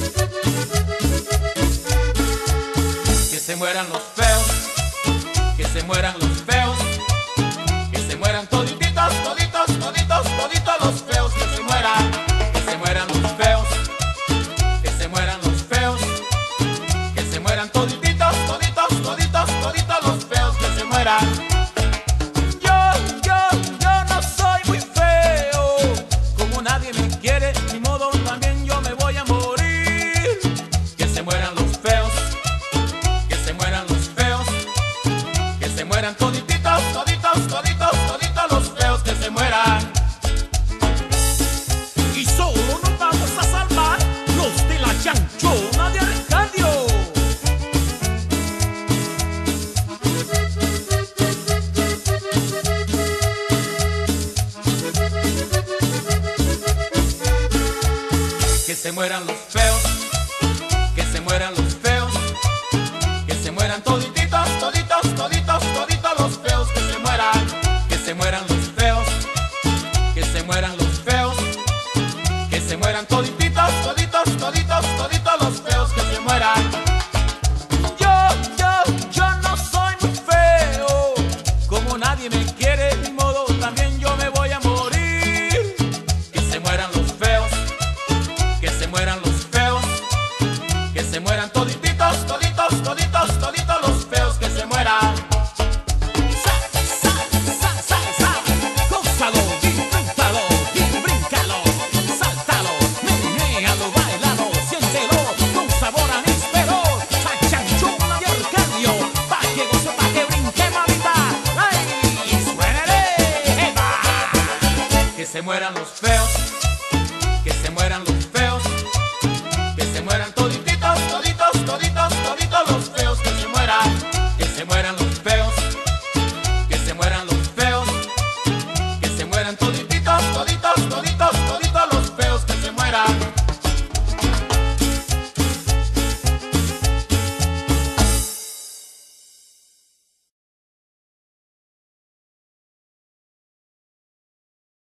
Que se mueran los feos, que se mueran los feos, que se mueran todititos, toditos, toditos, toditos los feos, que se mueran los feos, que se mueran los feos, que se mueran todititos, toditos, toditos, toditos los feos, que se mueran. Yo no soy muy feo, como nadie me quiere, ni modo también yo me voy a morir. Que se mueran los feos, que se mueran los feos, que se mueran todititos, toditos, toditos, toditos los feos, que se mueran. Y solo nos vamos a salvar los de la chanchona de Arcadio. Que se mueran los feos, que se mueran los feos, que se mueran todititos, toditos, toditos, toditos los feos, que se mueran los feos, que se mueran los feos, que se mueran todititos, toditos, toditos, toditos los feos, que se mueran. Yo no soy muy feo, como nadie me quiere, ni modo también yo me voy a morir. Que se mueran los feos, que se mueran los feos, que se mueran todititos, toditos, toditos, toditos los feos, que se mueran. Gózalo, disfrútalo y bríncalo, sáltalo, menéalo, bailalo, siéntelo con sabor a níspero. La chanchona de Arcadio, pa' que goce, pa' que brinque, mamita. ¡Ay! ¡Suénele! ¡Eva! Que se mueran los feos, que se mueran los feos, que se mueran todititos, toditos, toditos, toditos los feos, que se mueran los feos,